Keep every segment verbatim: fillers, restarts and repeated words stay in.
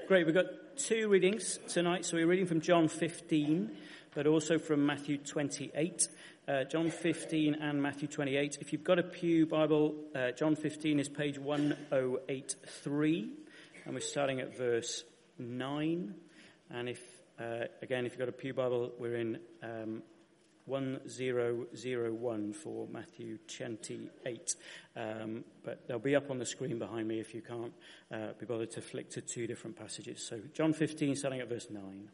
Great, we've got two readings tonight. So we're reading from John fifteen, but also from Matthew twenty-eight. Uh, John fifteen and Matthew twenty-eight. If you've got a Pew Bible, uh, John fifteen is page one oh eight three, and we're starting at verse nine. And if, uh, again, if you've got a Pew Bible, we're in um, one thousand one for Matthew twenty-eight. Um, but they'll be up on the screen behind me if you can't uh, be bothered to flick to two different passages. So John fifteen, starting at verse nine.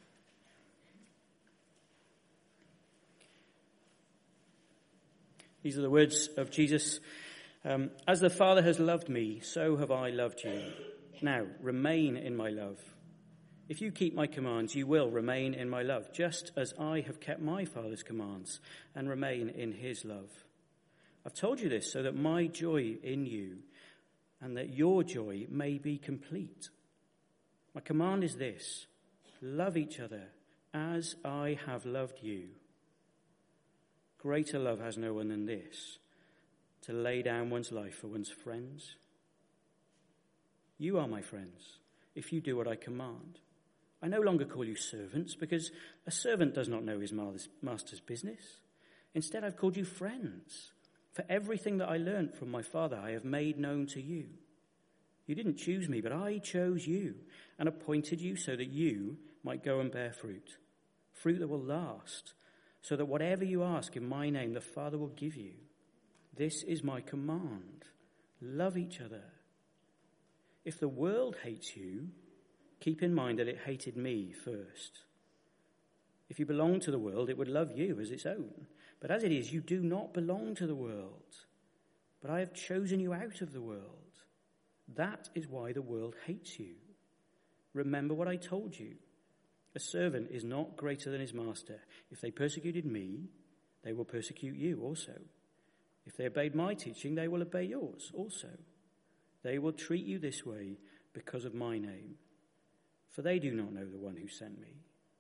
These are the words of Jesus. Um, As the Father has loved me, so have I loved you. Now, remain in my love. If you keep my commands, you will remain in my love, just as I have kept my Father's commands and remain in his love. I've told you this so that my joy in you and that your joy may be complete. My command is this: love each other as I have loved you. Greater love has no one than this, to lay down one's life for one's friends. You are my friends if you do what I command. I no longer call you servants, because a servant does not know his master's business. Instead, I've called you friends. For everything that I learnt from my Father, I have made known to you. You didn't choose me, but I chose you and appointed you so that you might go and bear fruit, fruit that will last, so that whatever you ask in my name, the Father will give you. This is my command. Love each other. If the world hates you, keep in mind that it hated me first. If you belong to the world, it would love you as its own. But as it is, you do not belong to the world. But I have chosen you out of the world. That is why the world hates you. Remember what I told you. A servant is not greater than his master. If they persecuted me, they will persecute you also. If they obeyed my teaching, they will obey yours also. They will treat you this way because of my name, for they do not know the one who sent me.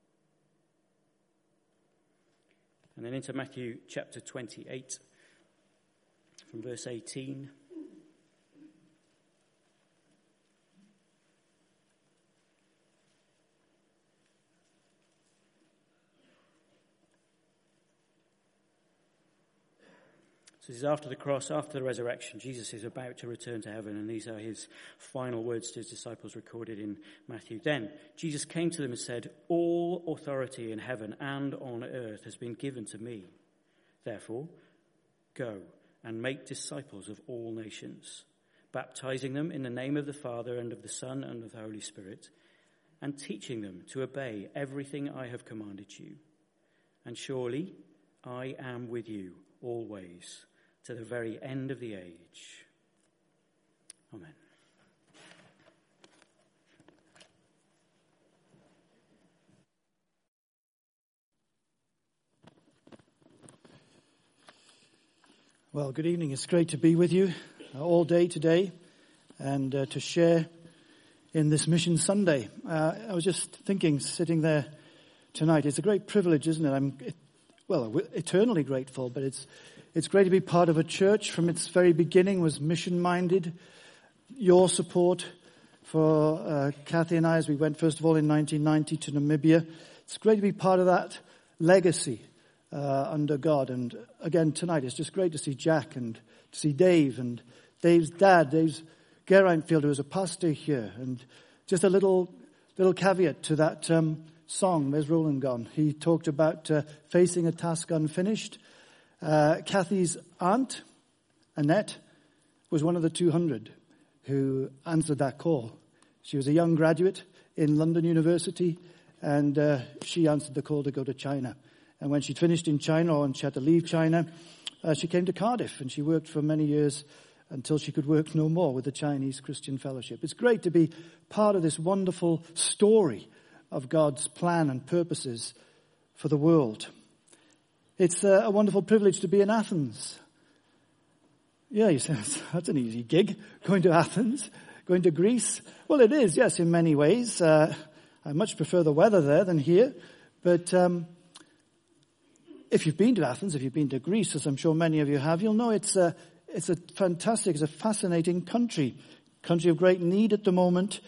And then into Matthew chapter twenty-eight, from verse eighteen. So this is after the cross, after the resurrection. Jesus is about to return to heaven, and these are his final words to his disciples recorded in Matthew. Then Jesus came to them and said, "All authority in heaven and on earth has been given to me. Therefore, go and make disciples of all nations, baptizing them in the name of the Father and of the Son and of the Holy Spirit, and teaching them to obey everything I have commanded you. And surely I am with you always, to the very end of the age." Amen. Well, good evening. It's great to be with you uh, all day today and uh, to share in this Mission Sunday. Uh, I was just thinking, sitting there tonight, it's a great privilege, isn't it? I'm, it, well, eternally grateful, but it's It's great to be part of a church from its very beginning was mission-minded. Your support for uh, Kathy and I as we went, first of all, in nineteen ninety to Namibia. It's great to be part of that legacy uh, under God. And again, tonight, it's just great to see Jack and to see Dave and Dave's dad, Dave's Geraintfield, who was a pastor here. And just a little little caveat to that um, song, Where's Roland Gone? He talked about uh, facing a task unfinished. Uh, Kathy's aunt, Annette, was one of the two hundred who answered that call. She was a young graduate in London University, and uh, she answered the call to go to China. And when she'd finished in China, and she had to leave China, uh, she came to Cardiff, and she worked for many years until she could work no more with the Chinese Christian Fellowship. It's great to be part of this wonderful story of God's plan and purposes for the world. It's a wonderful privilege to be in Athens. Yeah, you say, that's an easy gig, going to Athens, going to Greece. Well, it is, yes, in many ways. Uh, I much prefer the weather there than here. But um, if you've been to Athens, if you've been to Greece, as I'm sure many of you have, you'll know it's a, it's a fantastic, it's a fascinating country. Country of great need at the moment.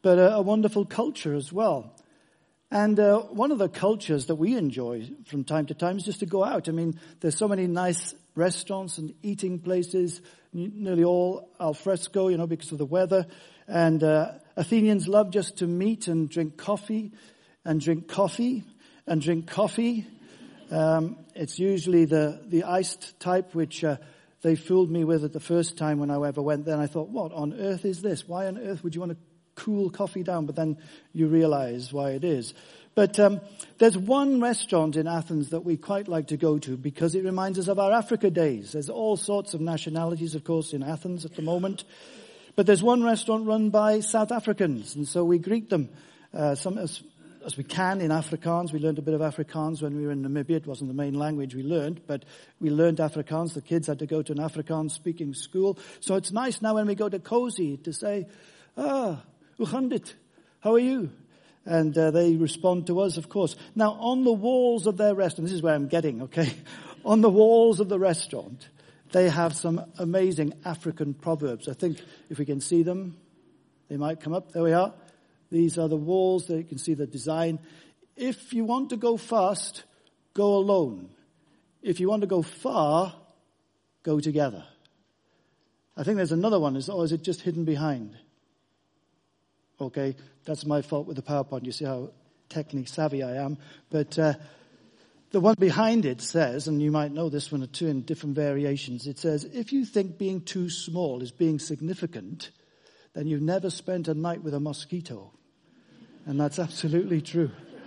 but a, a wonderful culture as well. And uh, one of the cultures that we enjoy from time to time is just to go out. I mean, there's so many nice restaurants and eating places, nearly all al fresco, you know, because of the weather. And uh, Athenians love just to meet and drink coffee and drink coffee and drink coffee. Um, it's usually the, the iced type, which uh, they fooled me with at the first time when I ever went there. And I thought, what on earth is this? Why on earth would you want to cool coffee down? But then you realize why it is. But um, there's one restaurant in Athens that we quite like to go to because it reminds us of our Africa days. There's all sorts of nationalities, of course, in Athens at the moment. But there's one restaurant run by South Africans, and so we greet them uh, some as, as we can in Afrikaans. We learned a bit of Afrikaans when we were in Namibia. It wasn't the main language we learned, but we learned Afrikaans. The kids had to go to an Afrikaans-speaking school. So it's nice now when we go to Cozy to say, ah, hoe gaan dit? How are you? And uh, they respond to us, of course. Now, on the walls of their restaurant, this is where I'm getting, okay? On the walls of the restaurant, they have some amazing African proverbs. I think if we can see them, they might come up. There we are. These are the walls. There you can see the design. If you want to go fast, go alone. If you want to go far, go together. I think there's another one. Or is it just hidden behind? Okay, that's my fault with the PowerPoint. You see how technically savvy I am. But uh, the one behind it says, and you might know this one or two in different variations, it says, if you think being too small is being significant, then you've never spent a night with a mosquito. And that's absolutely true.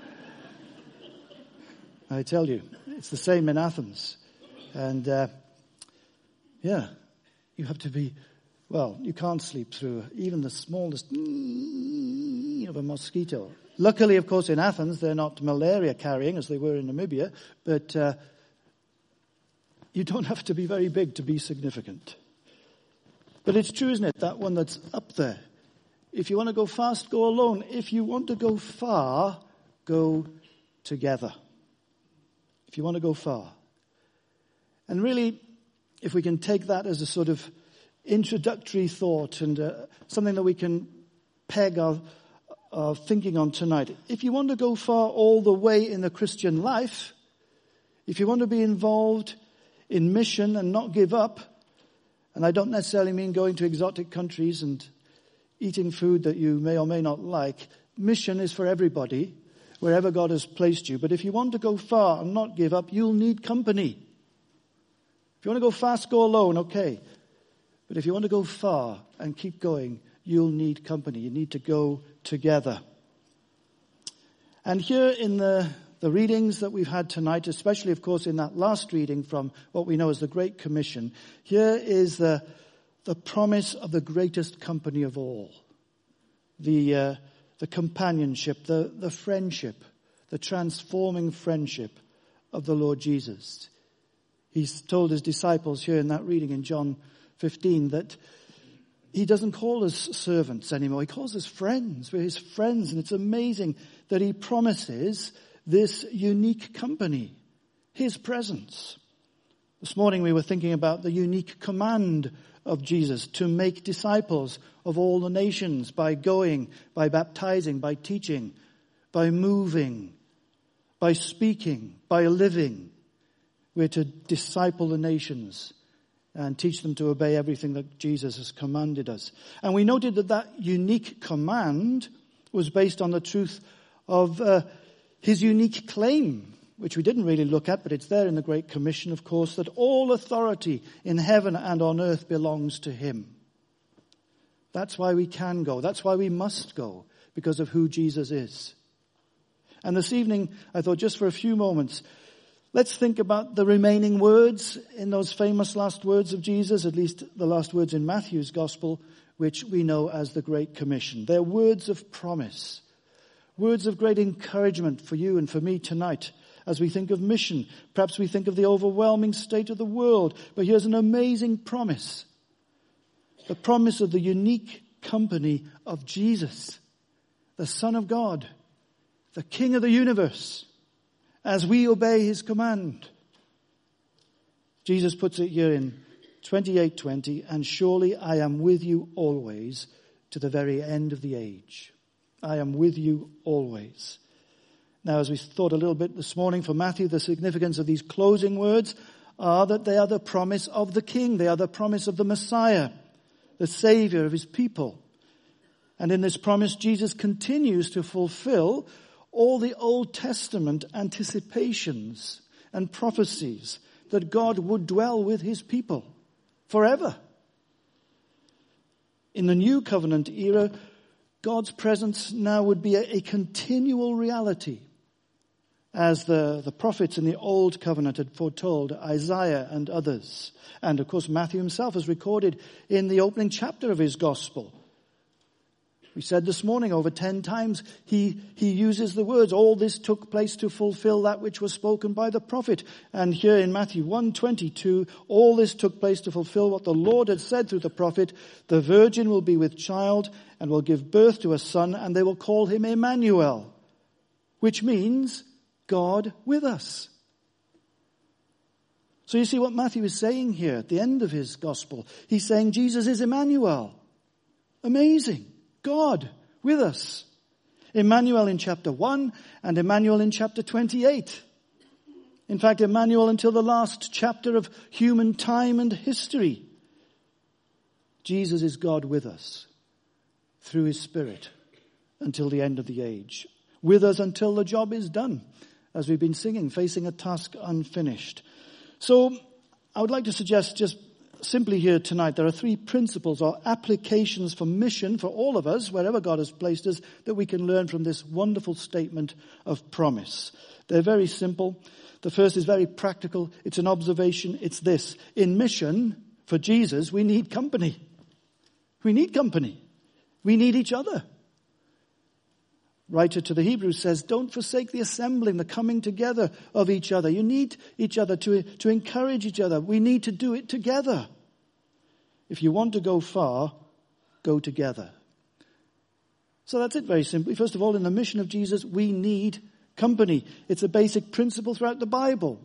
I tell you, it's the same in Athens. And, uh, yeah, you have to be, well, you can't sleep through even the smallest of a mosquito. Luckily, of course, in Athens, they're not malaria carrying as they were in Namibia, but uh, you don't have to be very big to be significant. But it's true, isn't it, that one that's up there. If you want to go fast, go alone. If you want to go far, go together. If you want to go far. And really, if we can take that as a sort of introductory thought and uh, something that we can peg our, our thinking on tonight. If you want to go far all the way in the Christian life, if you want to be involved in mission and not give up, and I don't necessarily mean going to exotic countries and eating food that you may or may not like. Mission is for everybody, wherever God has placed you. But if you want to go far and not give up, you'll need company. If you want to go fast, go alone, okay. But if you want to go far and keep going, you'll need company. You need to go together. And here in the, the readings that we've had tonight, especially, of course, in that last reading from what we know as the Great Commission, here is the, the promise of the greatest company of all. The, uh, the companionship, the, the friendship, the transforming friendship of the Lord Jesus. He's told his disciples here in that reading in John fifteen that he doesn't call us servants anymore. He calls us friends. We're his friends. And it's amazing that he promises this unique company, his presence. This morning we were thinking about the unique command of Jesus to make disciples of all the nations by going, by baptizing, by teaching, by moving, by speaking, by living. We're to disciple the nations and teach them to obey everything that Jesus has commanded us. And we noted that that unique command was based on the truth of uh, his unique claim, which we didn't really look at, but it's there in the Great Commission, of course, that all authority in heaven and on earth belongs to him. That's why we can go. That's why we must go, because of who Jesus is. And this evening, I thought just for a few moments, let's think about the remaining words in those famous last words of Jesus, at least the last words in Matthew's Gospel, which we know as the Great Commission. They're words of promise, words of great encouragement for you and for me tonight as we think of mission. Perhaps we think of the overwhelming state of the world, but here's an amazing promise. The promise of the unique company of Jesus, the Son of God, the King of the universe, as we obey his command. Jesus puts it here in twenty-eight twenty, and surely I am with you always to the very end of the age. I am with you always. Now, as we thought a little bit this morning for Matthew, the significance of these closing words are that they are the promise of the King. They are the promise of the Messiah, the Savior of his people. And in this promise, Jesus continues to fulfill all the Old Testament anticipations and prophecies that God would dwell with his people forever. In the New Covenant era, God's presence now would be a, a continual reality, as the, the prophets in the Old Covenant had foretold, Isaiah and others. And of course, Matthew himself has recorded in the opening chapter of his gospel. We said this morning over ten times, he, he uses the words, all this took place to fulfill that which was spoken by the prophet. And here in Matthew one twenty-two, all this took place to fulfill what the Lord had said through the prophet, the virgin will be with child and will give birth to a son, and they will call him Emmanuel, which means God with us. So you see what Matthew is saying here at the end of his gospel. He's saying Jesus is Emmanuel. Amazing. God with us. Emmanuel in chapter one and Emmanuel in chapter twenty-eight. In fact, Emmanuel until the last chapter of human time and history. Jesus is God with us through his Spirit until the end of the age. With us until the job is done, as we've been singing, facing a task unfinished. So I would like to suggest just simply here tonight, there are three principles or applications for mission for all of us, wherever God has placed us, that we can learn from this wonderful statement of promise. They're very simple. The first is very practical. It's an observation. It's this. In mission, for Jesus, we need company. We need company. We need each other. Writer to the Hebrews says, don't forsake the assembling, the coming together of each other. You need each other to, to encourage each other. We need to do it together. If you want to go far, go together. So that's it very simply. First of all, in the mission of Jesus, we need company. It's a basic principle throughout the Bible.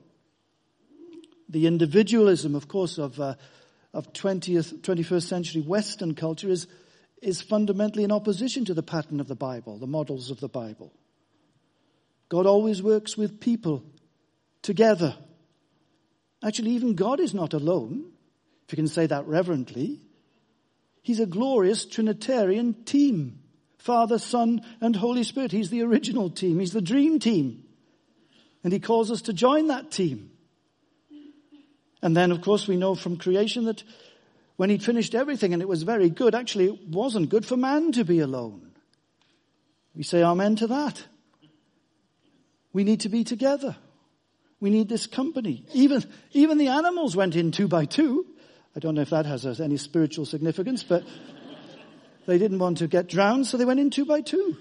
The individualism, of course, of, uh, of twentieth, twenty-first century Western culture is is fundamentally in opposition to the pattern of the Bible, the models of the Bible. God always works with people together. Actually, even God is not alone, if you can say that reverently. He's a glorious Trinitarian team. Father, Son, and Holy Spirit. He's the original team. He's the dream team. And he calls us to join that team. And then, of course, we know from creation that when he'd finished everything and it was very good, actually it wasn't good for man to be alone. We say amen to that. We need to be together. We need this company. Even, even the animals went in two by two. I don't know if that has any spiritual significance, but they didn't want to get drowned, so they went in two by two.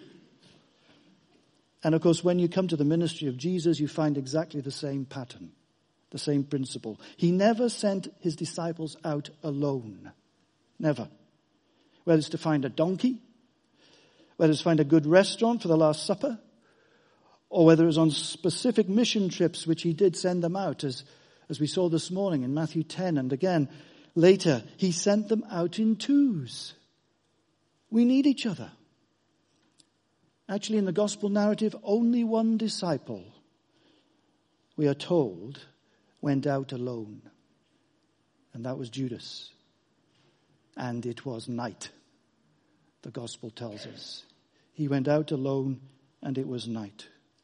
And of course, when you come to the ministry of Jesus, you find exactly the same pattern. The same principle. He never sent his disciples out alone. Never. Whether it's to find a donkey, whether it's to find a good restaurant for the Last Supper, or whether it was on specific mission trips which he did send them out, as, as we saw this morning in Matthew ten, and again later, he sent them out in twos. We need each other. Actually, in the gospel narrative, only one disciple, we are told, went out alone. And that was Judas. And it was night, the gospel tells us. He went out alone and it was night.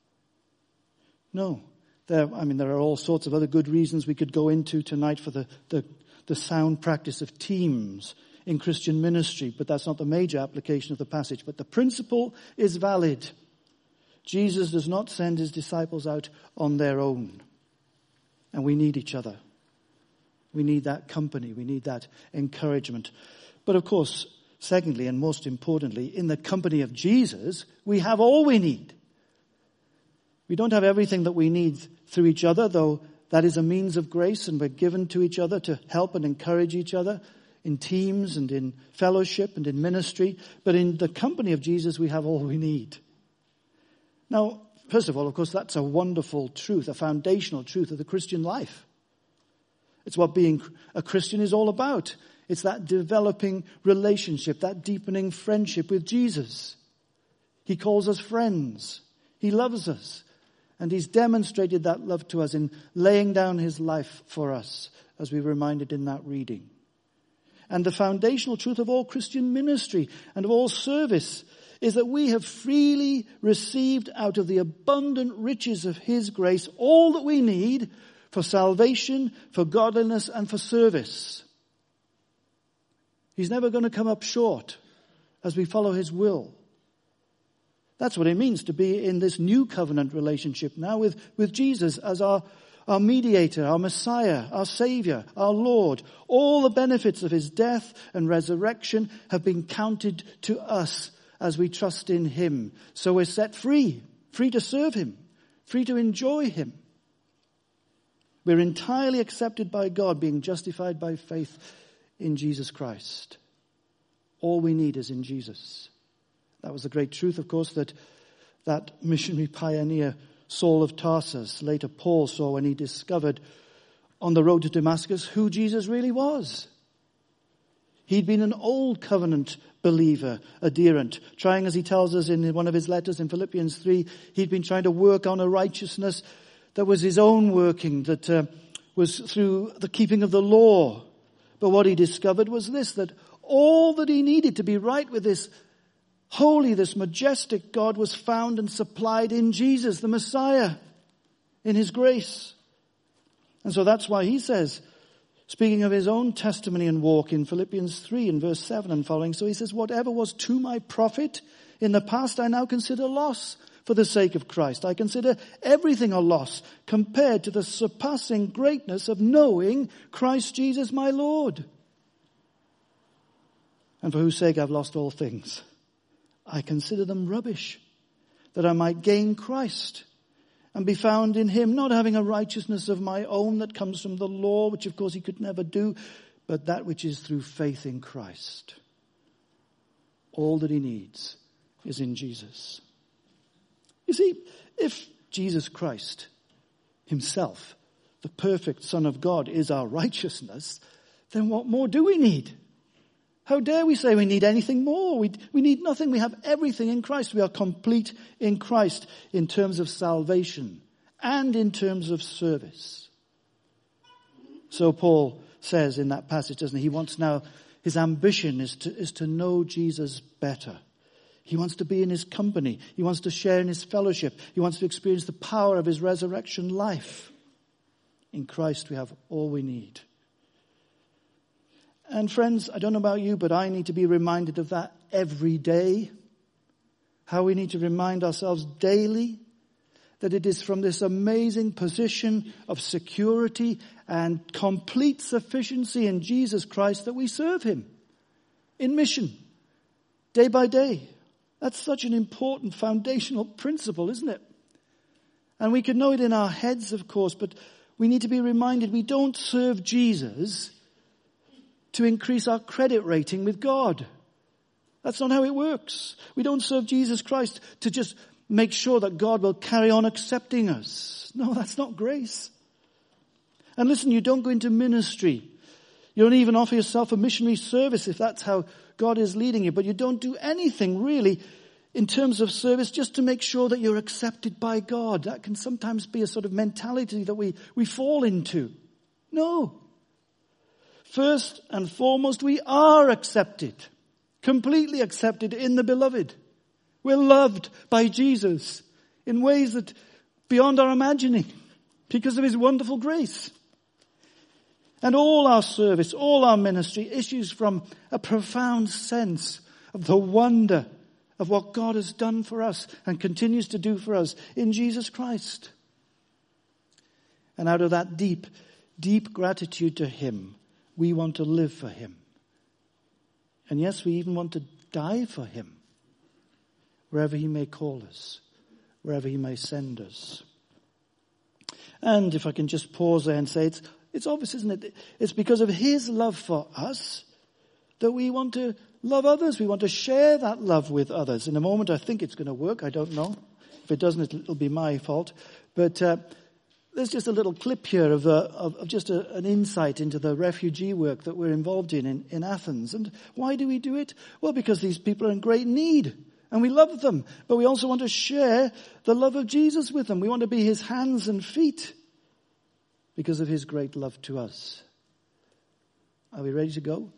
No, there, I mean, there are all sorts of other good reasons we could go into tonight for the, the, the sound practice of teams in Christian ministry, but that's not the major application of the passage. But the principle is valid. Jesus does not send his disciples out on their own. And we need each other. We need that company. We need that encouragement. But of course, secondly and most importantly, in the company of Jesus, we have all we need. We don't have everything that we need through each other, though that is a means of grace and we're given to each other to help and encourage each other in teams and in fellowship and in ministry. But in the company of Jesus, we have all we need. Now, first of all, of course, that's a wonderful truth, a foundational truth of the Christian life. It's what being a Christian is all about. It's that developing relationship, that deepening friendship with Jesus. He calls us friends. He loves us. And he's demonstrated that love to us in laying down his life for us, as we were reminded in that reading. And the foundational truth of all Christian ministry and of all service is that we have freely received out of the abundant riches of his grace all that we need for salvation, for godliness, and for service. He's never going to come up short as we follow his will. That's what it means to be in this new covenant relationship now with, with Jesus as our, our mediator, our Messiah, our Savior, our Lord. All the benefits of his death and resurrection have been counted to us as we trust in him. So we're set free, free to serve him, free to enjoy him. We're entirely accepted by God, being justified by faith in Jesus Christ. All we need is in Jesus. That was the great truth, of course, that that missionary pioneer Saul of Tarsus, later Paul, saw when he discovered on the road to Damascus who Jesus really was. He'd been an old covenant believer, adherent, trying, as he tells us in one of his letters in Philippians three, he'd been trying to work on a righteousness that was his own working, that uh, was through the keeping of the law. But what he discovered was this, that all that he needed to be right with this holy, this majestic God was found and supplied in Jesus, the Messiah, in his grace. And so that's why he says, speaking of his own testimony and walk in Philippians three in verse seven and following, so he says, whatever was to my profit in the past, I now consider loss for the sake of Christ. I consider everything a loss compared to the surpassing greatness of knowing Christ Jesus my Lord, and for whose sake I've lost all things. I consider them rubbish, that I might gain Christ and be found in him, not having a righteousness of my own that comes from the law, which of course he could never do, but that which is through faith in Christ. All that he needs is in Jesus. You see, if Jesus Christ himself, the perfect Son of God, is our righteousness, then what more do we need? How dare we say we need anything more? We, we need nothing. We have everything in Christ. We are complete in Christ in terms of salvation and in terms of service. So Paul says in that passage, doesn't he? He wants now, his ambition is to, is to know Jesus better. He wants to be in his company. He wants to share in his fellowship. He wants to experience the power of his resurrection life. In Christ we have all we need. And friends, I don't know about you, but I need to be reminded of that every day. How we need to remind ourselves daily that it is from this amazing position of security and complete sufficiency in Jesus Christ that we serve him in mission, day by day. That's such an important foundational principle, isn't it? And we can know it in our heads, of course, but we need to be reminded we don't serve Jesus to increase our credit rating with God. That's not how it works. We don't serve Jesus Christ to just make sure that God will carry on accepting us. No, that's not grace. And listen, you don't go into ministry. You don't even offer yourself a missionary service if that's how God is leading you. But you don't do anything really in terms of service just to make sure that you're accepted by God. That can sometimes be a sort of mentality that we, we fall into. No. First and foremost, we are accepted, completely accepted in the beloved. We're loved by Jesus in ways that beyond our imagining because of his wonderful grace. And all our service, all our ministry issues from a profound sense of the wonder of what God has done for us and continues to do for us in Jesus Christ. And out of that deep, deep gratitude to him, we want to live for him. And yes, we even want to die for him, wherever he may call us, wherever he may send us. And if I can just pause there and say, it's, it's obvious, isn't it? It's because of his love for us that we want to love others. We want to share that love with others. In a moment, I think it's going to work. I don't know. If it doesn't, it'll be my fault. But uh, there's just a little clip here of, uh, of, of just a, an insight into the refugee work that we're involved in, in in Athens. And why do we do it? Well, because these people are in great need. And we love them, but we also want to share the love of Jesus with them. We want to be his hands and feet because of his great love to us. Are we ready to go?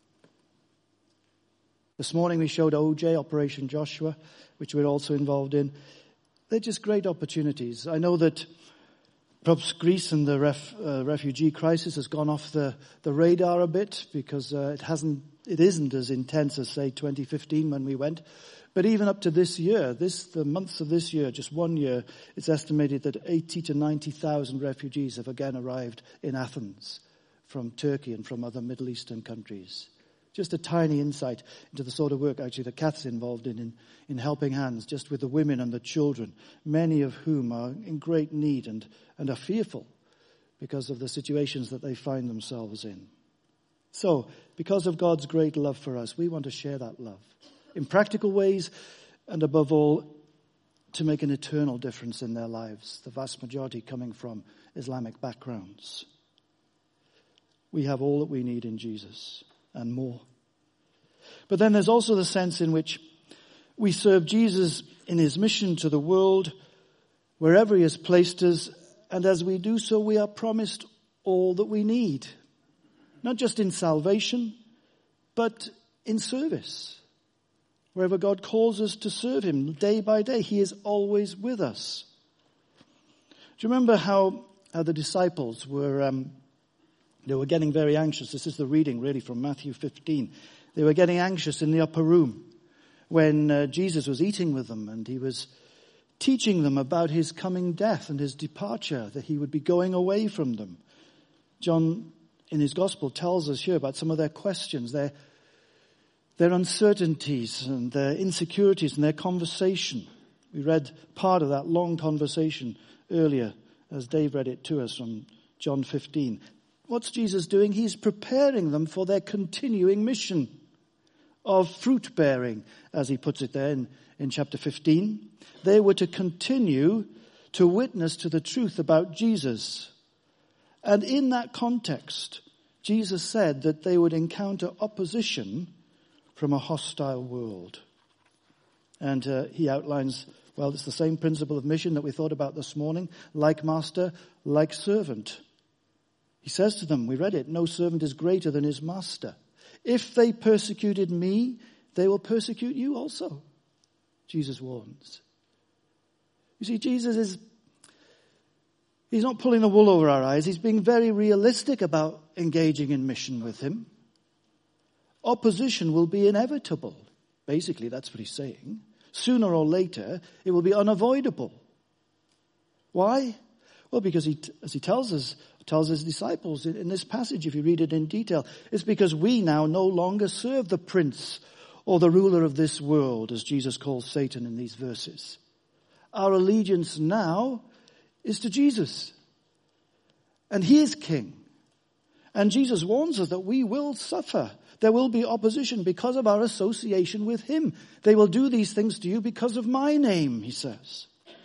This morning we showed O J, Operation Joshua, which we're also involved in. They're just great opportunities. I know that perhaps Greece and the ref, uh, refugee crisis has gone off the, the radar a bit because uh, it hasn't, it isn't as intense as, say, twenty fifteen when we went. But even up to this year, this the months of this year, just one year, it's estimated that eighty to ninety thousand refugees have again arrived in Athens from Turkey and from other Middle Eastern countries. Just a tiny insight into the sort of work actually that Kath's involved in, in, in helping hands, just with the women and the children, many of whom are in great need and, and are fearful because of the situations that they find themselves in. So, because of God's great love for us, we want to share that love in practical ways and above all, to make an eternal difference in their lives, the vast majority coming from Islamic backgrounds. We have all that we need in Jesus and more. But then there's also the sense in which we serve Jesus in his mission to the world, wherever he has placed us, and as we do so, we are promised all that we need. Not just in salvation, but in service. Wherever God calls us to serve him, day by day, he is always with us. Do you remember how, how the disciples were... Um, They were getting very anxious. This is the reading really from Matthew fifteen. They were getting anxious in the upper room when uh, Jesus was eating with them and he was teaching them about his coming death and his departure, that he would be going away from them. John, in his gospel, tells us here about some of their questions, their, their uncertainties and their insecurities and their conversation. We read part of that long conversation earlier as Dave read it to us from John fifteen. What's Jesus doing? He's preparing them for their continuing mission of fruit bearing, as he puts it there in, in chapter fifteen. They were to continue to witness to the truth about Jesus. And in that context, Jesus said that they would encounter opposition from a hostile world. And uh, he outlines, well, it's the same principle of mission that we thought about this morning. Like master, like servant. He says to them, we read it, no servant is greater than his master. If they persecuted me, they will persecute you also, Jesus warns. You see, Jesus is, he's not pulling the wool over our eyes. He's being very realistic about engaging in mission with him. Opposition will be inevitable. Basically, that's what he's saying. Sooner or later, it will be unavoidable. Why? Well, because he, as he tells us, tells his disciples in, in this passage, if you read it in detail, it's because we now no longer serve the prince or the ruler of this world, as Jesus calls Satan in these verses. Our allegiance now is to Jesus. And he is king. And Jesus warns us that we will suffer. There will be opposition because of our association with him. They will do these things to you because of my name, he says.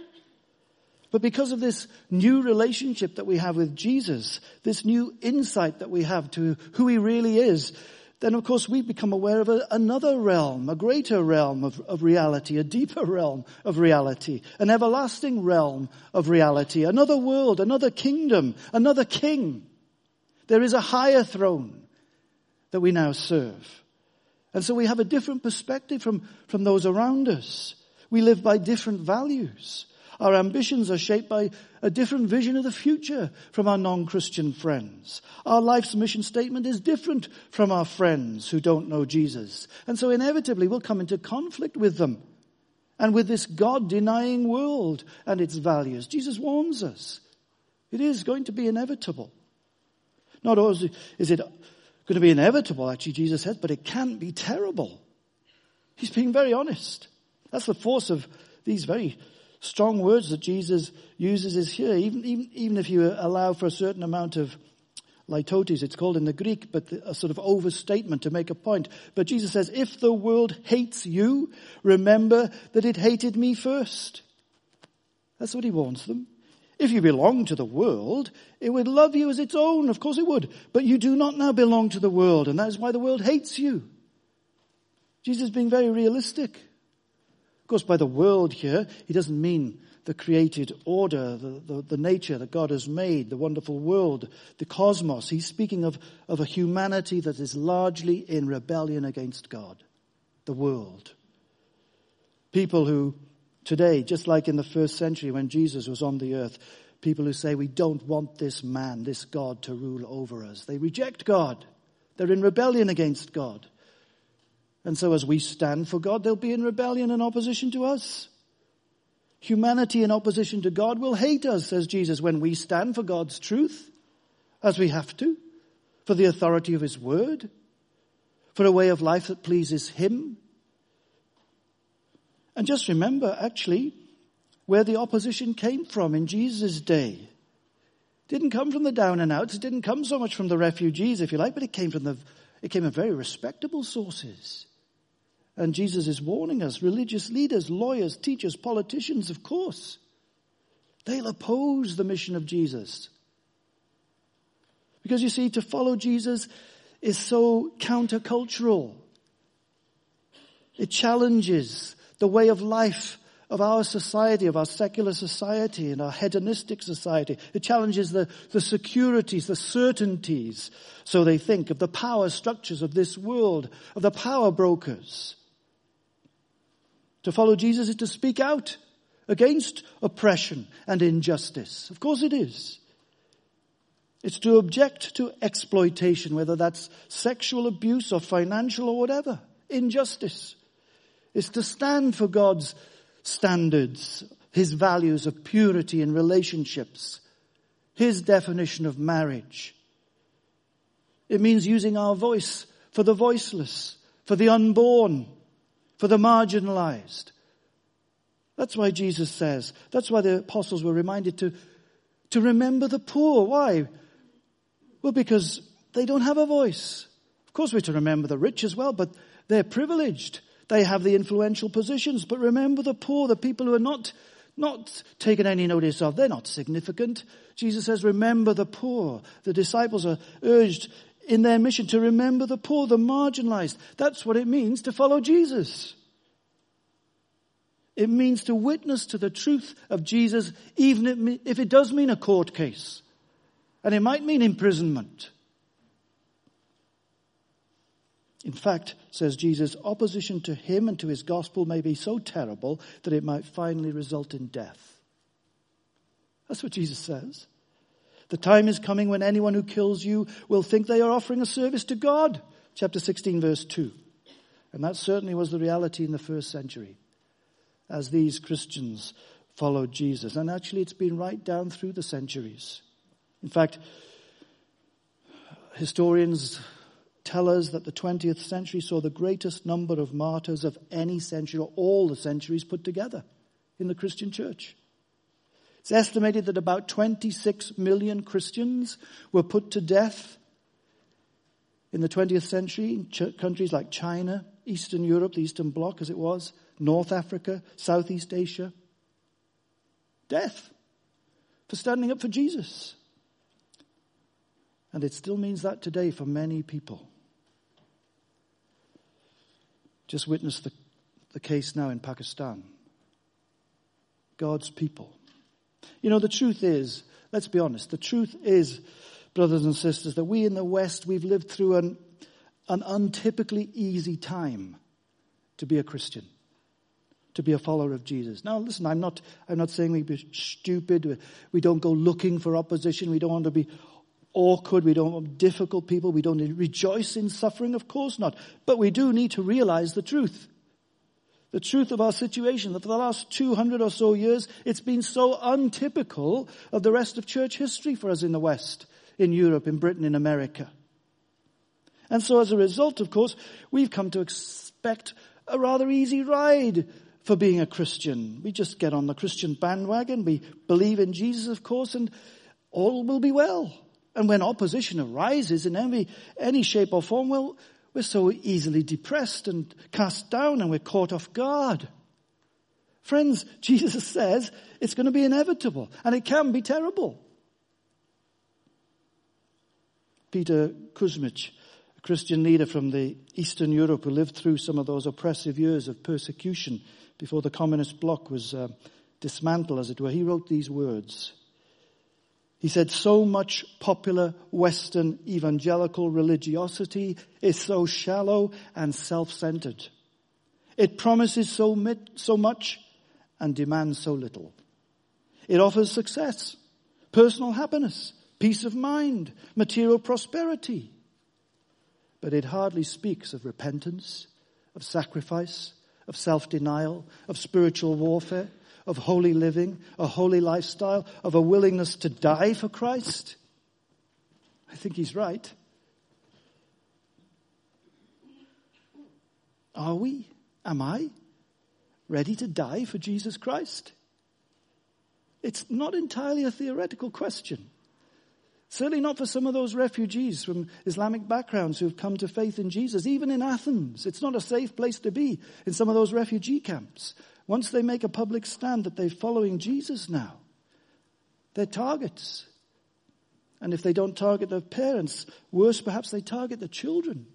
But because of this new relationship that we have with Jesus, this new insight that we have to who he really is, then of course we become aware of a, another realm, a greater realm of, of reality, a deeper realm of reality, an everlasting realm of reality, another world, another kingdom, another king. There is a higher throne that we now serve. And so we have a different perspective from, from those around us. We live by different values. Our ambitions are shaped by a different vision of the future from our non-Christian friends. Our life's mission statement is different from our friends who don't know Jesus. And so inevitably we'll come into conflict with them and with this God-denying world and its values. Jesus warns us. It is going to be inevitable. Not only is it going to be inevitable, actually, Jesus says, but it can be terrible. He's being very honest. That's the force of these very strong words that Jesus uses is here, even, even, even if you allow for a certain amount of litotes, it's called in the Greek, but a sort of overstatement to make a point. But Jesus says, if the world hates you, remember that it hated me first. That's what he warns them. If you belong to the world, it would love you as its own. Of course it would. But you do not now belong to the world, and that is why the world hates you. Jesus is being very realistic. course, by the world here, he doesn't mean the created order, the, the, the nature that God has made, the wonderful world, the cosmos. He's speaking of, of a humanity that is largely in rebellion against God, the world. People who today, just like in the first century when Jesus was on the earth, people who say, we don't want this man, this God to rule over us. They reject God. They're in rebellion against God. And so as we stand for God, they'll be in rebellion and opposition to us. Humanity in opposition to God will hate us, says Jesus, when we stand for God's truth, as we have to, for the authority of his word, for a way of life that pleases him. And just remember, actually, where the opposition came from in Jesus' day. It didn't come from the down and outs. It didn't come so much from the refugees, if you like, but it came from the, it came from very respectable sources. And Jesus is warning us, religious leaders, lawyers, teachers, politicians, of course. They'll oppose the mission of Jesus. Because you see, to follow Jesus is so countercultural. It challenges the way of life of our society, of our secular society and our hedonistic society. It challenges the, the securities, the certainties, so they think, of the power structures of this world, of the power brokers. To follow Jesus is to speak out against oppression and injustice. Of course it is. It's to object to exploitation, whether that's sexual abuse or financial or whatever. Injustice. It's to stand for God's standards, his values of purity in relationships, his definition of marriage. It means using our voice for the voiceless, for the unborn, for the marginalized. That's why Jesus says, that's why the apostles were reminded to, to remember the poor. Why? Well, because they don't have a voice. Of course, we're to remember the rich as well, but they're privileged. They have the influential positions. But remember the poor, the people who are not, not taken any notice of. They're not significant. Jesus says, remember the poor. The disciples are urged in their mission to remember the poor, the marginalized. That's what it means to follow Jesus. It means to witness to the truth of Jesus, even if it does mean a court case. And it might mean imprisonment. In fact, says Jesus, opposition to him and to his gospel may be so terrible that it might finally result in death. That's what Jesus says. The time is coming when anyone who kills you will think they are offering a service to God. Chapter sixteen, verse two. And that certainly was the reality in the first century as these Christians followed Jesus. And actually it's been right down through the centuries. In fact, historians tell us that the twentieth century saw the greatest number of martyrs of any century or all the centuries put together in the Christian church. It's estimated that about twenty-six million Christians were put to death in the twentieth century in ch- countries like China, Eastern Europe, the Eastern Bloc as it was, North Africa, Southeast Asia. Death for standing up for Jesus. And it still means that today for many people. Just witness the, the case now in Pakistan. God's people. You know, the truth is, let's be honest, the truth is, brothers and sisters, that we in the West, we've lived through an, an untypically easy time to be a Christian, to be a follower of Jesus. Now, listen, I'm not, I'm not saying we be stupid, we don't go looking for opposition, we don't want to be awkward, we don't want difficult people, we don't rejoice in suffering, of course not. But we do need to realize the truth. The truth of our situation, that for the last two hundred or so years, it's been so untypical of the rest of church history for us in the West, in Europe, in Britain, in America. And so as a result, of course, we've come to expect a rather easy ride for being a Christian. We just get on the Christian bandwagon, we believe in Jesus, of course, and all will be well. And when opposition arises in any, any shape or form, well, we're so easily depressed and cast down and we're caught off guard. Friends, Jesus says it's going to be inevitable and it can be terrible. Peter Kuzmich, a Christian leader from the Eastern Europe who lived through some of those oppressive years of persecution before the communist bloc was uh, dismantled, as it were. He wrote these words. He said, so much popular Western evangelical religiosity is so shallow and self-centered. It promises so, mit- so much and demands so little. It offers success, personal happiness, peace of mind, material prosperity. But it hardly speaks of repentance, of sacrifice, of self-denial, of spiritual warfare, of holy living, a holy lifestyle, of a willingness to die for Christ. I think he's right. Are we, am I, ready to die for Jesus Christ? It's not entirely a theoretical question. Certainly not for some of those refugees from Islamic backgrounds who have come to faith in Jesus. Even in Athens, it's not a safe place to be in some of those refugee camps. Once they make a public stand that they're following Jesus now, they're targets. And if they don't target their parents, worse perhaps they target the children.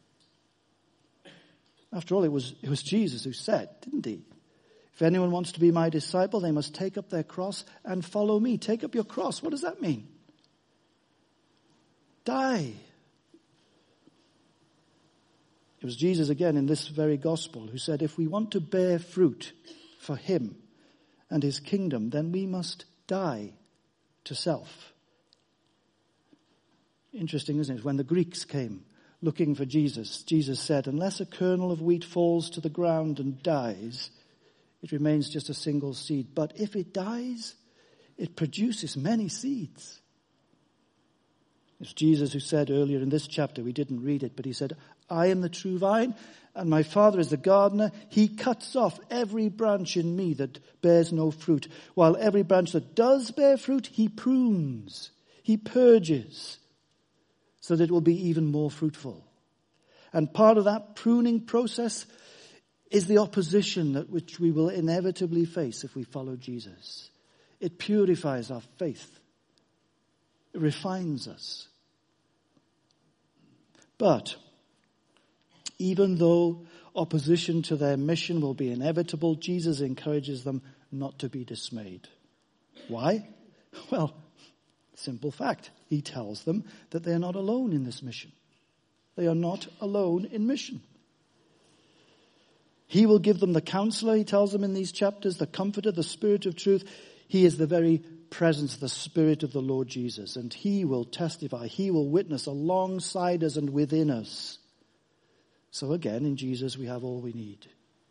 After all, it was, it was Jesus who said, didn't he? If anyone wants to be my disciple, they must take up their cross and follow me. Take up your cross. What does that mean? Die. It was Jesus again in this very gospel who said, if we want to bear fruit for him and his kingdom, then we must die to self. Interesting, isn't it? When the Greeks came looking for Jesus, Jesus said, unless a kernel of wheat falls to the ground and dies, it remains just a single seed. But if it dies, it produces many seeds. It's Jesus who said earlier in this chapter, we didn't read it, but he said, I am the true vine, and my Father is the gardener. He cuts off every branch in me that bears no fruit, while every branch that does bear fruit, he prunes, he purges, so that it will be even more fruitful. And part of that pruning process is the opposition that which we will inevitably face if we follow Jesus. It purifies our faith. It refines us. But even though opposition to their mission will be inevitable, Jesus encourages them not to be dismayed. Why? Well, simple fact. He tells them that they are not alone in this mission. They are not alone in mission. He will give them the counselor, he tells them in these chapters, the comforter, the Spirit of truth. He is the very presence, the Spirit of the Lord Jesus. And he will testify, he will witness alongside us and within us. So again, in Jesus we have all we need.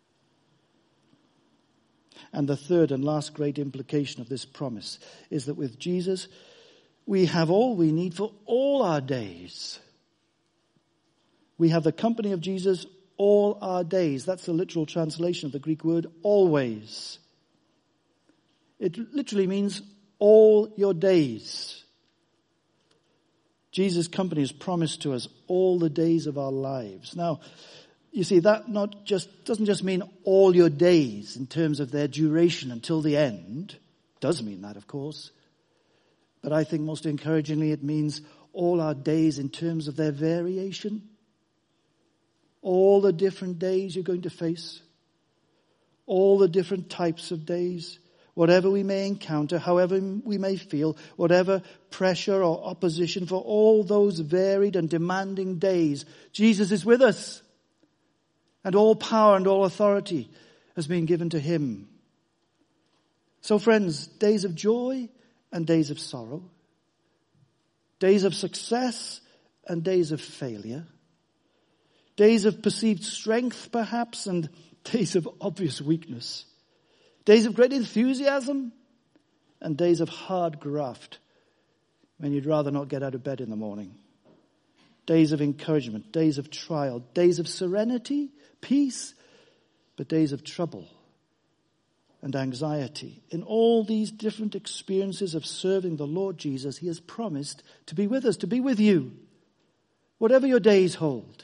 And the third and last great implication of this promise is that with Jesus, we have all we need for all our days. We have the company of Jesus all our days. That's the literal translation of the Greek word always. It literally means all your days. Jesus' company is promised to us all the days of our lives. Now, you see, that not just doesn't just mean all your days in terms of their duration until the end. It does mean that, of course. But I think most encouragingly it means all our days in terms of their variation. All the different days you're going to face. All the different types of days. Whatever we may encounter, however we may feel, whatever pressure or opposition, for all those varied and demanding days, Jesus is with us. And all power and all authority has been given to him. So friends, days of joy and days of sorrow. Days of success and days of failure. Days of perceived strength, perhaps, and days of obvious weakness. Days of great enthusiasm and days of hard graft when you'd rather not get out of bed in the morning. Days of encouragement, days of trial, days of serenity, peace, but days of trouble and anxiety. In all these different experiences of serving the Lord Jesus, he has promised to be with us, to be with you, whatever your days hold.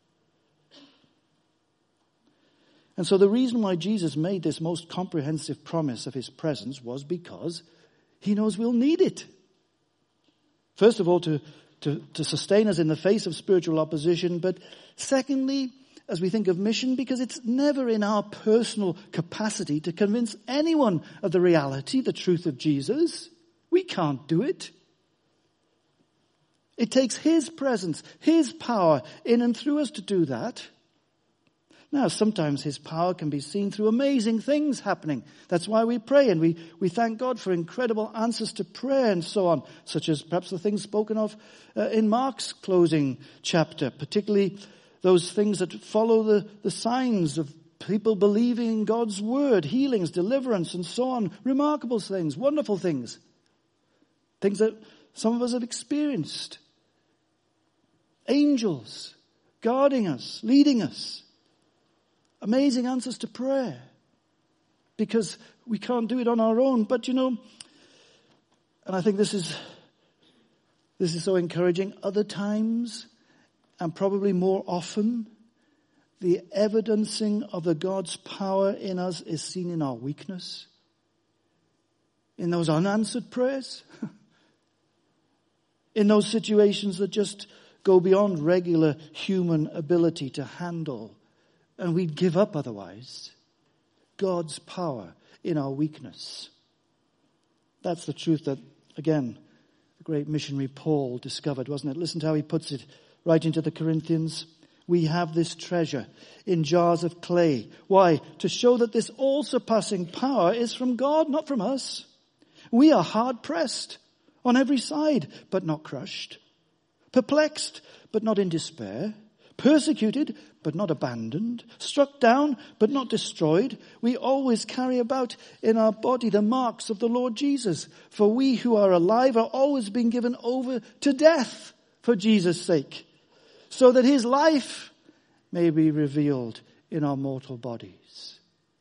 And so the reason why Jesus made this most comprehensive promise of his presence was because he knows we'll need it. First of all, to to, to sustain us in the face of spiritual opposition. But secondly, as we think of mission, because it's never in our personal capacity to convince anyone of the reality, the truth of Jesus. We can't do it. It takes his presence, his power in and through us to do that. Now, sometimes his power can be seen through amazing things happening. That's why we pray, and we, we thank God for incredible answers to prayer and so on, such as perhaps the things spoken of uh, in Mark's closing chapter, particularly those things that follow the, the signs of people believing in God's word, healings, deliverance, and so on. Remarkable things, wonderful things. Things that some of us have experienced. Angels guarding us, leading us. Amazing answers to prayer. Because we can't do it on our own. But you know, and I think this is, this is so encouraging. Other times, and probably more often, the evidencing of the God's power in us is seen in our weakness. In those unanswered prayers. In those situations that just go beyond regular human ability to handle. And we'd give up otherwise. God's power in our weakness. That's the truth that, again, the great missionary Paul discovered, wasn't it? Listen to how he puts it. Writing to the Corinthians, we have this treasure in jars of clay. Why? To show that this all-surpassing power is from God, not from us. We are hard-pressed on every side, but not crushed. Perplexed, but not in despair. Persecuted, but not abandoned. Struck down, but not destroyed. We always carry about in our body the marks of the Lord Jesus. For we who are alive are always being given over to death for Jesus' sake, so that his life may be revealed in our mortal bodies.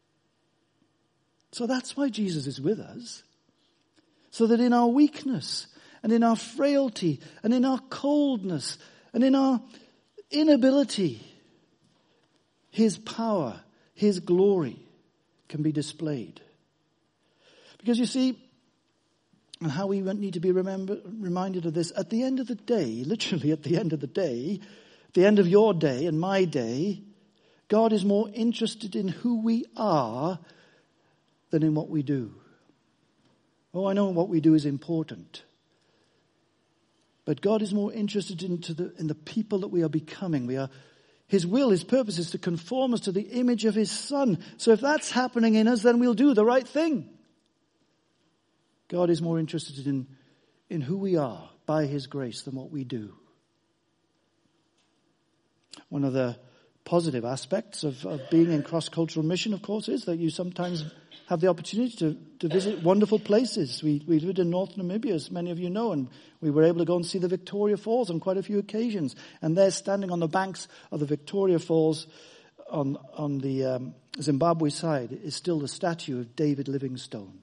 So that's why Jesus is with us. So that in our weakness and in our frailty and in our coldness and in our inability, his power, his glory can be displayed. Because you see, and how we need to be remember, reminded of this, at the end of the day, literally at the end of the day, at the end of your day and my day, God is more interested in who we are than in what we do. Oh, I know what we do is important. But God is more interested into the, in the people that we are becoming. We are, his will, his purpose is to conform us to the image of his Son. So if that's happening in us, then we'll do the right thing. God is more interested in, in who we are by his grace than what we do. One of the positive aspects of, of being in cross-cultural mission, of course, is that you sometimes have the opportunity to, to visit wonderful places. We, we lived in North Namibia, as many of you know, and we were able to go and see the Victoria Falls on quite a few occasions. And there, standing on the banks of the Victoria Falls on, on the um, Zimbabwe side, is still the statue of David Livingstone.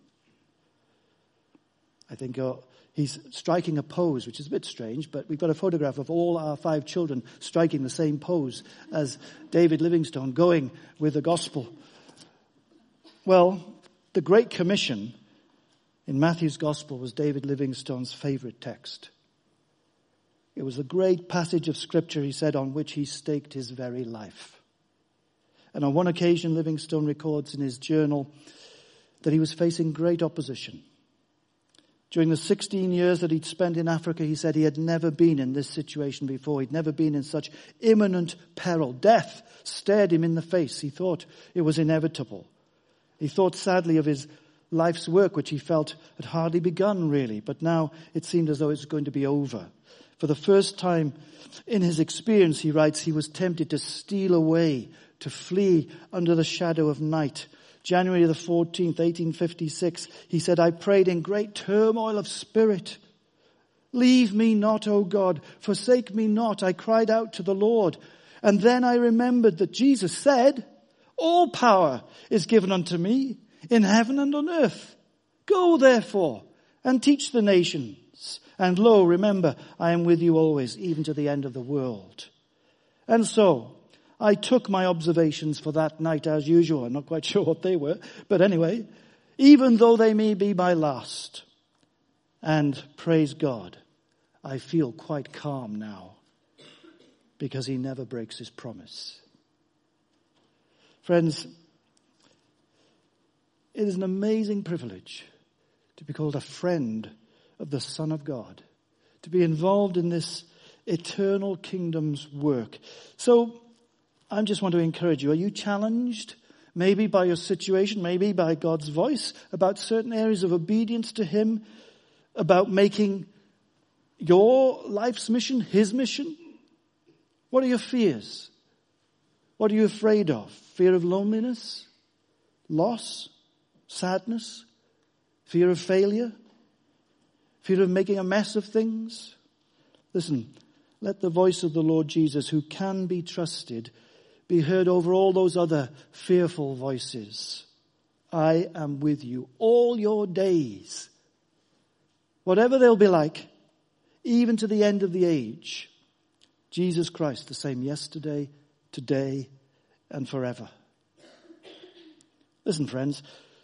I think uh, he's striking a pose, which is a bit strange, but we've got a photograph of all our five children striking the same pose as David Livingstone, going with the gospel. Well, the Great Commission in Matthew's Gospel was David Livingstone's favorite text. It was a great passage of scripture, he said, on which he staked his very life. And on one occasion, Livingstone records in his journal that he was facing great opposition. During the sixteen years that he'd spent in Africa, he said he had never been in this situation before. He'd never been in such imminent peril. Death stared him in the face. He thought it was inevitable. He thought sadly of his life's work, which he felt had hardly begun really, but now it seemed as though it was going to be over. For the first time in his experience, he writes, he was tempted to steal away, to flee under the shadow of night. January the fourteenth, eighteen fifty-six, he said, I prayed in great turmoil of spirit. Leave me not, O God, forsake me not. I cried out to the Lord. And then I remembered that Jesus said, all power is given unto me in heaven and on earth. Go therefore and teach the nations. And lo, remember, I am with you always, even to the end of the world. And so, I took my observations for that night as usual. I'm not quite sure what they were. But anyway, even though they may be my last. And praise God, I feel quite calm now because he never breaks his promise. Friends, it is an amazing privilege to be called a friend of the Son of God, to be involved in this eternal kingdom's work. So I just want to encourage you. Are you challenged? Maybe by your situation, maybe by God's voice, about certain areas of obedience to him, about making your life's mission his mission? What are your fears? What are you afraid of? Fear of loneliness? Loss? Sadness? Fear of failure? Fear of making a mess of things? Listen, let the voice of the Lord Jesus, who can be trusted, be heard over all those other fearful voices. I am with you all your days. Whatever they'll be like, even to the end of the age, Jesus Christ, the same yesterday, today, and forever. Listen, friends,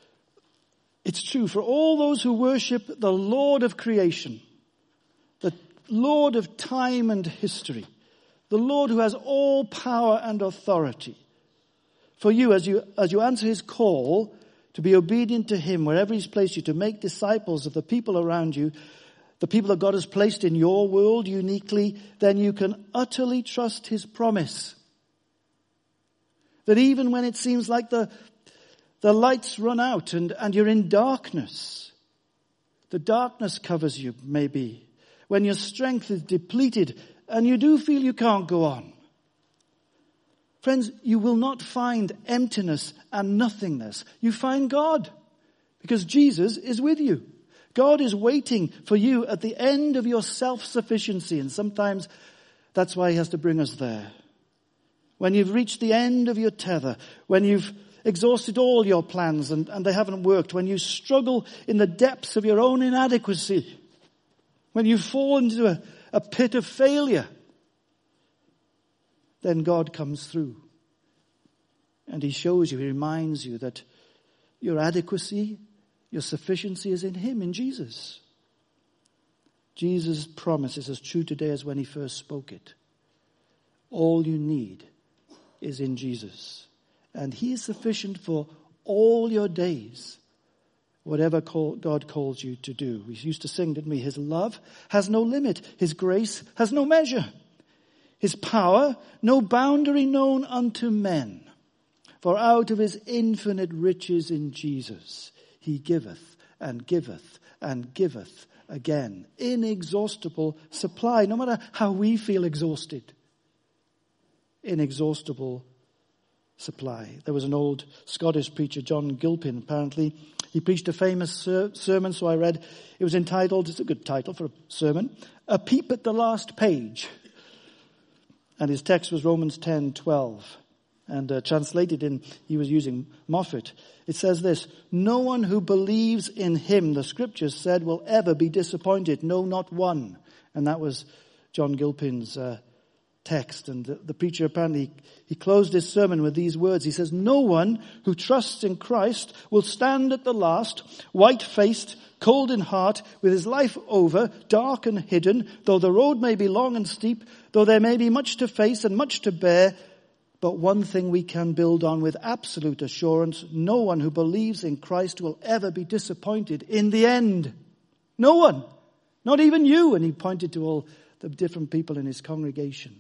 it's true for all those who worship the Lord of creation, the Lord of time and history, the Lord who has all power and authority. For you, as you, as you answer his call to be obedient to him wherever he's placed you, to make disciples of the people around you, the people that God has placed in your world uniquely, then you can utterly trust his promise. That even when it seems like the, the lights run out and, and you're in darkness, the darkness covers you maybe, when your strength is depleted and you do feel you can't go on. Friends, you will not find emptiness and nothingness. You find God, because Jesus is with you. God is waiting for you at the end of your self-sufficiency, and sometimes that's why he has to bring us there. When you've reached the end of your tether, when you've exhausted all your plans and, and they haven't worked, when you struggle in the depths of your own inadequacy, when you fall into a, a pit of failure, then God comes through. And he shows you, he reminds you that your adequacy, your sufficiency is in him, in Jesus. Jesus' promise is as true today as when he first spoke it. All you need is in Jesus. And he is sufficient for all your days, whatever call, God calls you to do. We used to sing, didn't we? His love has no limit. His grace has no measure. His power, no boundary known unto men. For out of his infinite riches in Jesus, he giveth and giveth and giveth again. Inexhaustible supply, no matter how we feel exhausted. Inexhaustible supply. There was an old Scottish preacher, John Gilpin, apparently. He preached a famous ser- sermon, so I read. It was entitled, it's a good title for a sermon, A Peep at the Last Page. And his text was Romans ten twelve. And uh, translated in, he was using Moffat. It says this: no one who believes in him, the scriptures said, will ever be disappointed. No, not one. And that was John Gilpin's uh, text. And the, the preacher apparently, he closed his sermon with these words. He says, no one who trusts in Christ will stand at the last, white-faced, cold in heart, with his life over, dark and hidden, though the road may be long and steep, though there may be much to face and much to bear. But one thing we can build on with absolute assurance: no one who believes in Christ will ever be disappointed in the end. No one. Not even you. And he pointed to all the different people in his congregation.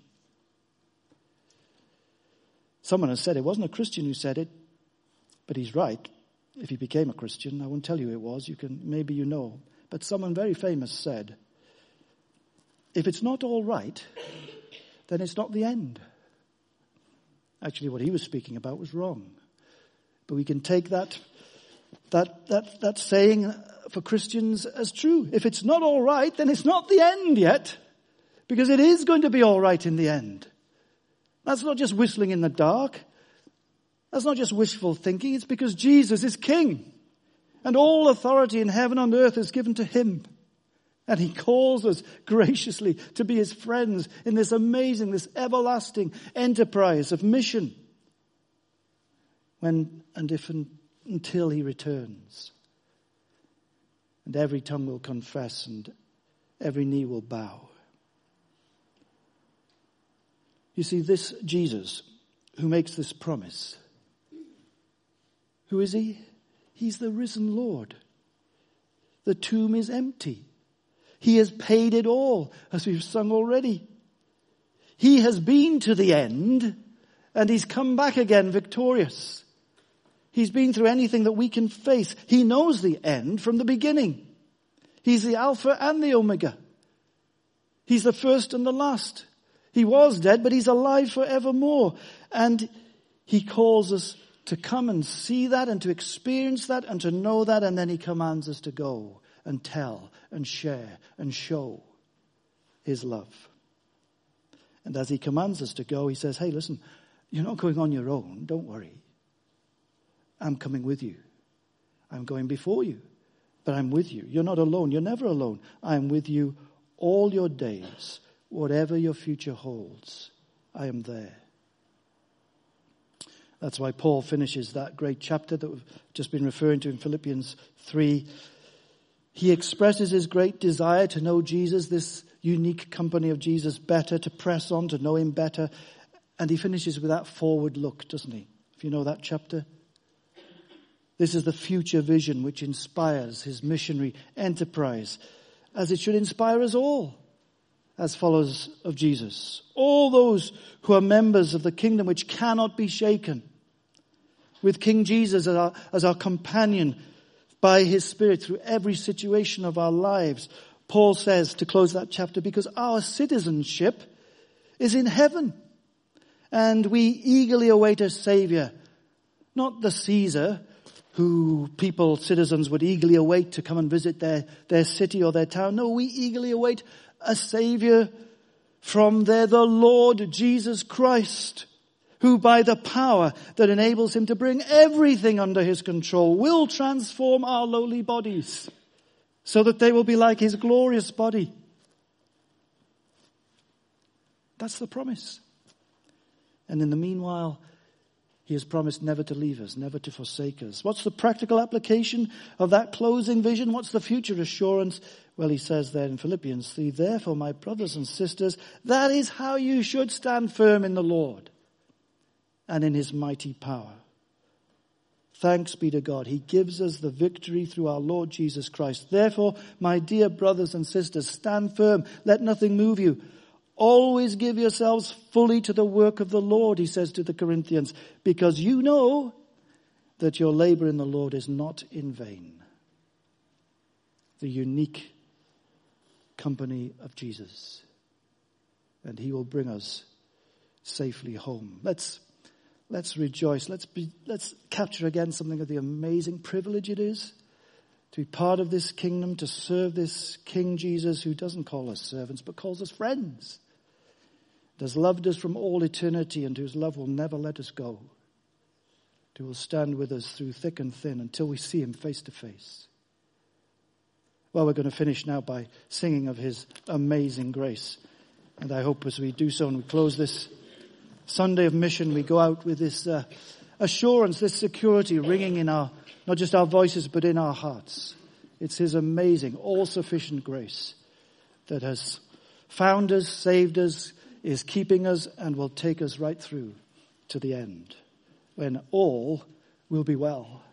Someone has said, it wasn't a Christian who said it, but he's right. If he became a Christian, I won't tell you who it was. You can, maybe you know. But someone very famous said, if it's not all right, then it's not the end. Actually, what he was speaking about was wrong. But we can take that, that, that, that saying for Christians as true. If it's not all right, then it's not the end yet. Because it is going to be all right in the end. That's not just whistling in the dark. That's not just wishful thinking. It's because Jesus is King. And all authority in heaven and earth is given to him. And he calls us graciously to be his friends in this amazing, this everlasting enterprise of mission. When and if and until he returns. And every tongue will confess and every knee will bow You see, this Jesus who makes this promise, who is he? He's the risen Lord. The tomb is empty. He has paid it all, as we've sung already. He has been to the end, and he's come back again victorious. He's been through anything that we can face. He knows the end from the beginning. He's the Alpha and the Omega. He's the first and the last. He was dead, but he's alive forevermore. And he calls us to come and see that and to experience that and to know that, and then he commands us to go and tell and share and show his love. And as he commands us to go, he says, hey, listen, you're not going on your own. Don't worry. I'm coming with you. I'm going before you, but I'm with you. You're not alone. You're never alone. I'm with you all your days. Whatever your future holds, I am there. That's why Paul finishes that great chapter that we've just been referring to in Philippians three. He expresses his great desire to know Jesus, this unique company of Jesus better, to press on, to know him better. And he finishes with that forward look, doesn't he? If you know that chapter. This is the future vision which inspires his missionary enterprise, as it should inspire us all as followers of Jesus. All those who are members of the kingdom which cannot be shaken, with King Jesus as our, as our companion by his Spirit through every situation of our lives. Paul says, to close that chapter, because our citizenship is in heaven, and we eagerly await a Savior, not the Caesar, who people, citizens, would eagerly await to come and visit their, their city or their town. No, we eagerly await a Savior from there, the Lord Jesus Christ, who by the power that enables him to bring everything under his control will transform our lowly bodies so that they will be like his glorious body. That's the promise. And in the meanwhile, he has promised never to leave us, never to forsake us. What's the practical application of that closing vision? What's the future assurance? Well, he says there in Philippians three, therefore, my brothers and sisters, that is how you should stand firm in the Lord and in his mighty power. Thanks be to God. He gives us the victory through our Lord Jesus Christ. Therefore, my dear brothers and sisters, stand firm. Let nothing move you. Always give yourselves fully to the work of the Lord, he says to the Corinthians, because you know that your labor in the Lord is not in vain. The unique company of Jesus. And he will bring us safely home. Let's let's rejoice. Let's be let's capture again something of the amazing privilege it is to be part of this kingdom, to serve this King Jesus who doesn't call us servants but calls us friends. Has loved us from all eternity and whose love will never let us go. Who will stand with us through thick and thin until we see him face to face. Well, we're going to finish now by singing of his amazing grace. And I hope as we do so and we close this Sunday of mission, we go out with this uh, assurance, this security ringing in our, not just our voices, but in our hearts. It's his amazing, all-sufficient grace that has found us, saved us, is keeping us, and will take us right through to the end, when all will be well.